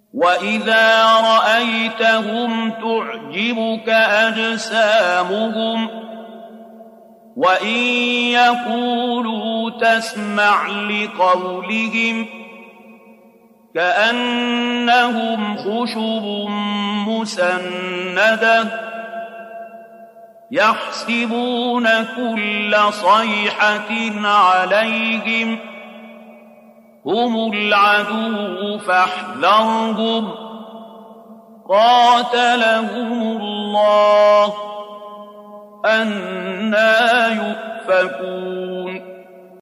وَإِذَا رَأَيْتَهُمْ تُعْجِبُكَ أَجْسَامُهُمْ وَإِن يَقُولُوا تَسْمَعْ لِقَوْلِهِمْ كَأَنَّهُمْ خُشُبٌ مُّسَنَّدَةٌ يَحْسَبُونَ كُلَّ صَيْحَةٍ عَلَيْهِمْ هُمُ الْعَدُوُّ فَاحْذَرْهُمْ قَاتَلَهُمُ اللَّهُ أَنَّىٰ يُؤْفَكُونَ